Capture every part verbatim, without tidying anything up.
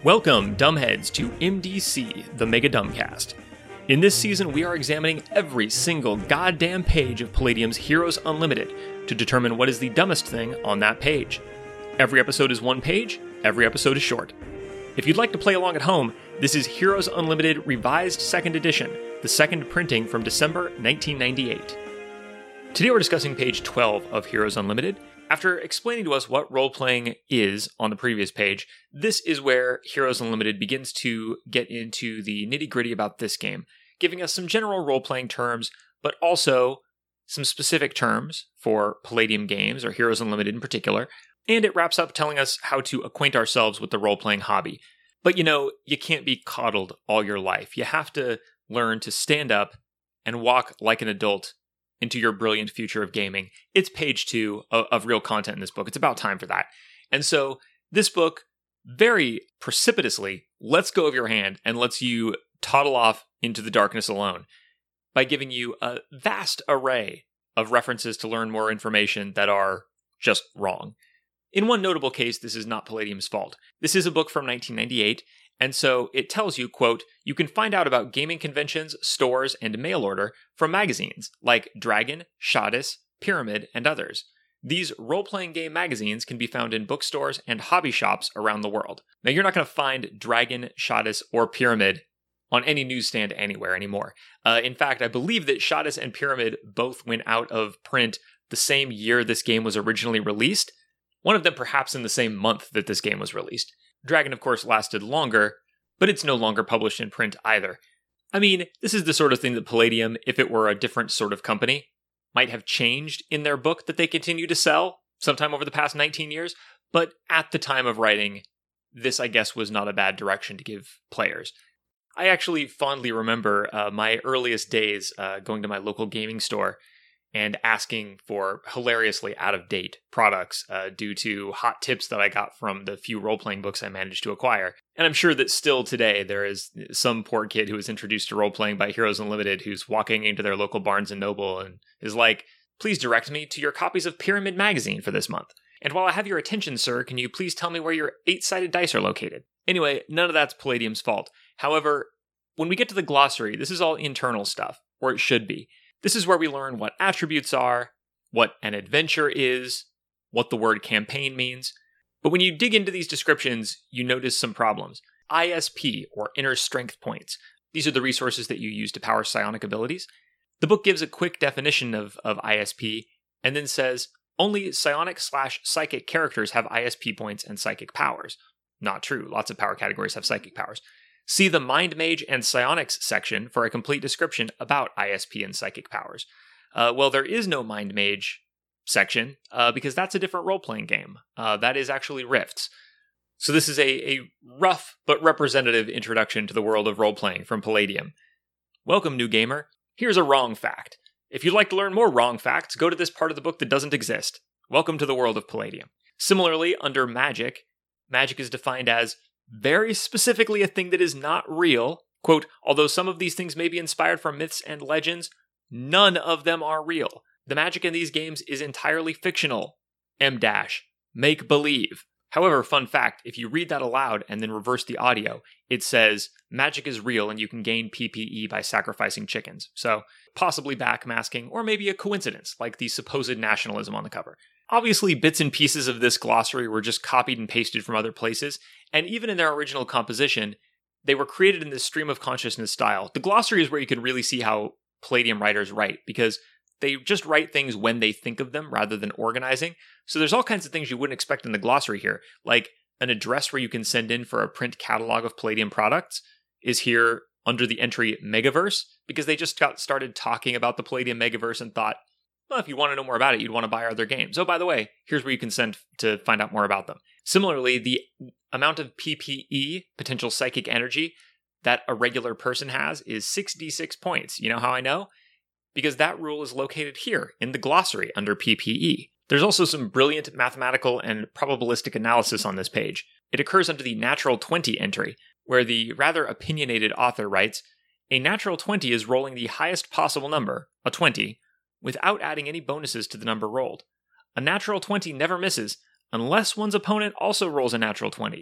Welcome, dumbheads, to M D C, the Mega Dumbcast. In this season, we are examining every single goddamn page of Palladium's Heroes Unlimited to determine what is the dumbest thing on that page. Every episode is one page, every episode is short. If you'd like to play along at home, this is Heroes Unlimited Revised second Edition, the second printing from December nineteen ninety-eight. Today we're discussing page twelve of Heroes Unlimited. After explaining to us what role-playing is on the previous page, this is where Heroes Unlimited begins to get into the nitty-gritty about this game, giving us some general role-playing terms, but also some specific terms for Palladium games, or Heroes Unlimited in particular, and it wraps up telling us how to acquaint ourselves with the role-playing hobby. But you know, you can't be coddled all your life. You have to learn to stand up and walk like an adult into your brilliant future of gaming. It's page two of, of real content in this book. It's about time for that. And so this book very precipitously lets go of your hand and lets you toddle off into the darkness alone by giving you a vast array of references to learn more information that are just wrong. In one notable case, this is not Palladium's fault. This is a book from nineteen ninety-eight, and so it tells you, quote, you can find out about gaming conventions, stores, and mail order from magazines like Dragon, Shadis, Pyramid, and others. These role-playing game magazines can be found in bookstores and hobby shops around the world. Now, you're not going to find Dragon, Shadis, or Pyramid on any newsstand anywhere anymore. Uh, in fact, I believe that Shadis and Pyramid both went out of print the same year this game was originally released. One of them perhaps in the same month that this game was released. Dragon, of course, lasted longer, but it's no longer published in print either. I mean, this is the sort of thing that Palladium, if it were a different sort of company, might have changed in their book that they continue to sell sometime over the past nineteen years, but at the time of writing, this, I guess, was not a bad direction to give players. I actually fondly remember uh, my earliest days uh, going to my local gaming store and asking for hilariously out-of-date products uh, due to hot tips that I got from the few role-playing books I managed to acquire. And I'm sure that still today there is some poor kid who was introduced to role-playing by Heroes Unlimited who's walking into their local Barnes and Noble and is like, please direct me to your copies of Pyramid Magazine for this month. And while I have your attention, sir, can you please tell me where your eight-sided dice are located? Anyway, none of that's Palladium's fault. However, when we get to the glossary, this is all internal stuff, or it should be. This is where we learn what attributes are, what an adventure is, what the word campaign means. But when you dig into these descriptions, you notice some problems. I S P, or inner strength points. These are the resources that you use to power psionic abilities. The book gives a quick definition of, of I S P, and then says, only psionic slash psychic characters have I S P points and psychic powers. Not true, lots of power categories have psychic powers. See the Mind Mage and Psionics section for a complete description about I S P and psychic powers. Uh, well, there is no Mind Mage section, uh, because that's a different role-playing game. Uh, that is actually Rifts. So this is a, a rough but representative introduction to the world of role-playing from Palladium. Welcome, new gamer. Here's a wrong fact. If you'd like to learn more wrong facts, go to this part of the book that doesn't exist. Welcome to the world of Palladium. Similarly, under magic, magic is defined as very specifically a thing that is not real. Quote, although some of these things may be inspired from myths and legends, none of them are real. The magic in these games is entirely fictional. M dash, make believe. However, fun fact, if you read that aloud and then reverse the audio, it says magic is real and you can gain P P E by sacrificing chickens. So possibly backmasking, or maybe a coincidence, like the supposed nationalism on the cover. Obviously, bits and pieces of this glossary were just copied and pasted from other places, and even in their original composition, they were created in this stream of consciousness style. The glossary is where you can really see how Palladium writers write, because they just write things when they think of them rather than organizing. So there's all kinds of things you wouldn't expect in the glossary here, like an address where you can send in for a print catalog of Palladium products is here under the entry Megaverse, because they just got started talking about the Palladium Megaverse and thought, well, if you want to know more about it, you'd want to buy our other games. Oh, by the way, here's where you can send to find out more about them. Similarly, the amount of P P E, potential psychic energy, that a regular person has is six d six points. You know how I know? Because that rule is located here in the glossary under P P E. There's also some brilliant mathematical and probabilistic analysis on this page. It occurs under the natural twenty entry, where the rather opinionated author writes, a natural twenty is rolling the highest possible number, a twenty, without adding any bonuses to the number rolled. A natural twenty never misses, unless one's opponent also rolls a natural twenty.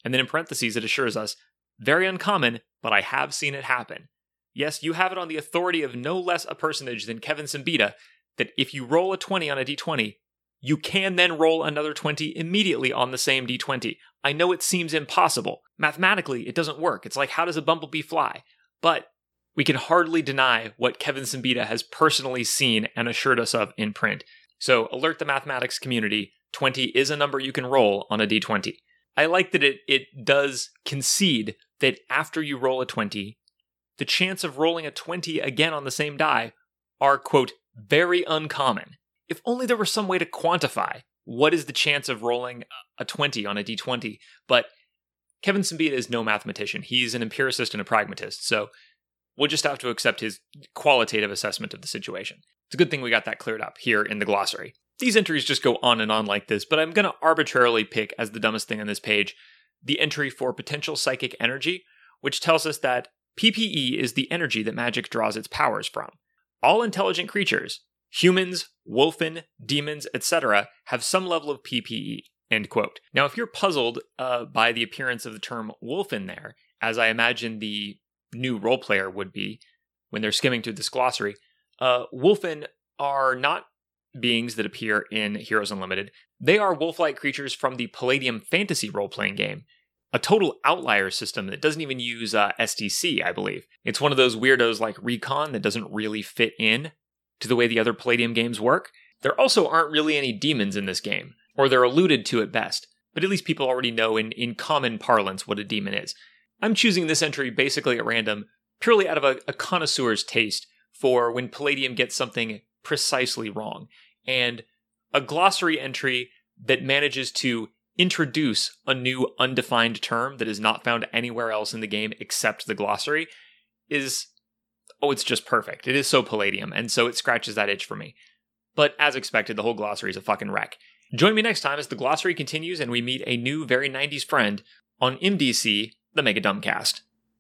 And then in parentheses, it assures us, very uncommon, but I have seen it happen. Yes, you have it on the authority of no less a personage than Kevin Siembieda, that if you roll a twenty on a d twenty, you can then roll another twenty immediately on the same d twenty. I know it seems impossible. Mathematically, it doesn't work. It's like, how does a bumblebee fly? But we can hardly deny what Kevin Siembieda has personally seen and assured us of in print. So alert the mathematics community, twenty is a number you can roll on a d twenty. I like that it, it does concede that after you roll a twenty, the chance of rolling a twenty again on the same die are, quote, very uncommon. If only there were some way to quantify what is the chance of rolling a twenty on a d twenty, but Kevin Siembieda is no mathematician. He's an empiricist and a pragmatist, so we'll just have to accept his qualitative assessment of the situation. It's a good thing we got that cleared up here in the glossary. These entries just go on and on like this, but I'm going to arbitrarily pick as the dumbest thing on this page the entry for potential psychic energy, which tells us that P P E is the energy that magic draws its powers from. All intelligent creatures, humans, wolfen, demons, et cetera, have some level of P P E, end quote. Now, if you're puzzled uh, by the appearance of the term wolfen there, as I imagine the new role player would be when they're skimming through this glossary, uh, wolfen are not beings that appear in Heroes Unlimited. They are wolf-like creatures from the Palladium fantasy role-playing game, a total outlier system that doesn't even use uh, S D C, I believe. It's one of those weirdos like Recon that doesn't really fit in to the way the other Palladium games work. There also aren't really any demons in this game, or they're alluded to at best, but at least people already know in, in common parlance what a demon is. I'm choosing this entry basically at random, purely out of a, a connoisseur's taste for when Palladium gets something precisely wrong. And a glossary entry that manages to introduce a new undefined term that is not found anywhere else in the game except the glossary is, oh, it's just perfect. It is so Palladium, and so it scratches that itch for me. But as expected, the whole glossary is a fucking wreck. Join me next time as the glossary continues and we meet a new, very nineties friend on M D C, the Mega Dumbcast.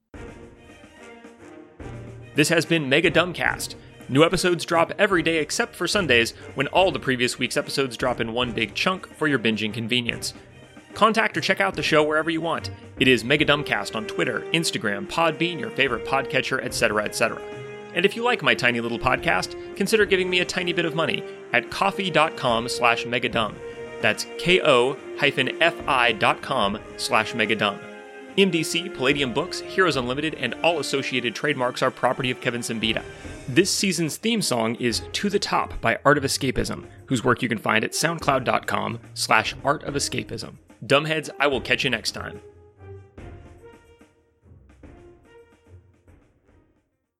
This has been Mega Dumbcast. New episodes drop every day except for Sundays, when all the previous week's episodes drop in one big chunk for your binging convenience. Contact or check out the show wherever you want. It is Mega Dumbcast on Twitter, Instagram, Podbean, your favorite podcatcher, et cetera, et cetera. And if you like my tiny little podcast, consider giving me a tiny bit of money at ko-fi.com slash megadumb. That's ko-fi dot com slash megadumb. M D C, Palladium Books, Heroes Unlimited, and all associated trademarks are property of Kevin Siembieda. This season's theme song is To the Top by Art of Escapism, whose work you can find at soundcloud.com slash art of escapism. Dumbheads, I will catch you next time.